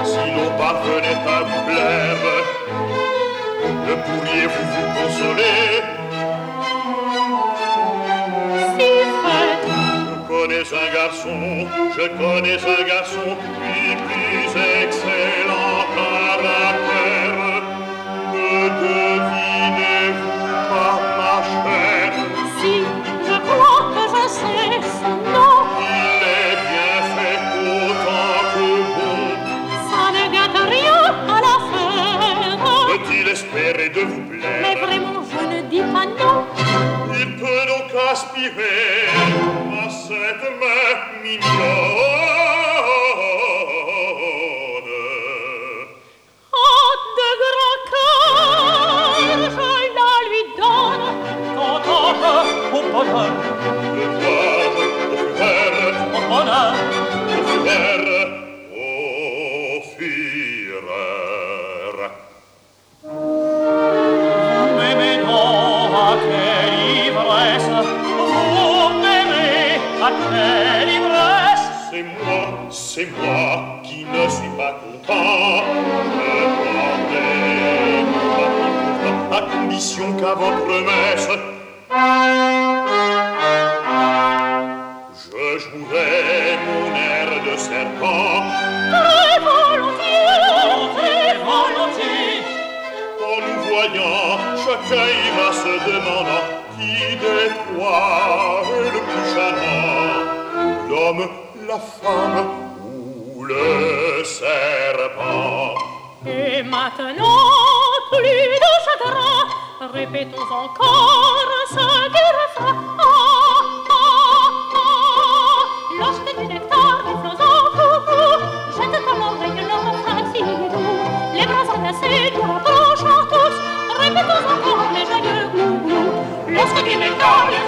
Si l'on parvenait à vous plaire, ne pourriez-vous vous consoler? Si fait. Je connais un garçon qui plus excellent caractère. Ne devinez-vous pas, ma chère? Si, je crois que je sais son nom. Il est bien fait autant que bon. Ça ne gâte rien à l'affaire. Peut-il espérer de vous plaire? Mais vraiment, je ne dis pas non. Il peut donc aspirer à cette main mignonne. Oh, de grand cœur, je la lui donne. Quand on veut au bonheur, Le voir au fureur, au bonheur, au fureur, au fureur. vous m'aimez donc à quelle ivresse, vous m'aimez à quelle ivresse. C'est moi qui ne suis pas content. Je prendrai à condition qu'à votre promesse, je jouerai mon air de serpent. Très volontiers, Très volontiers, En nous voyant, chacun ira se demandant qui des trois est le plus charmant, l'homme, la femme ou le serpent. Et maintenant, plus de chagrin, répétons encore ce du refrain. Ah, ah, ah, lorsque du nectar des philosophes jette à l'oreille leur refrain si doux, les bras enlacés nous rapprochent tous, répétons encore les joyeux goûts. Lorsque du nectar des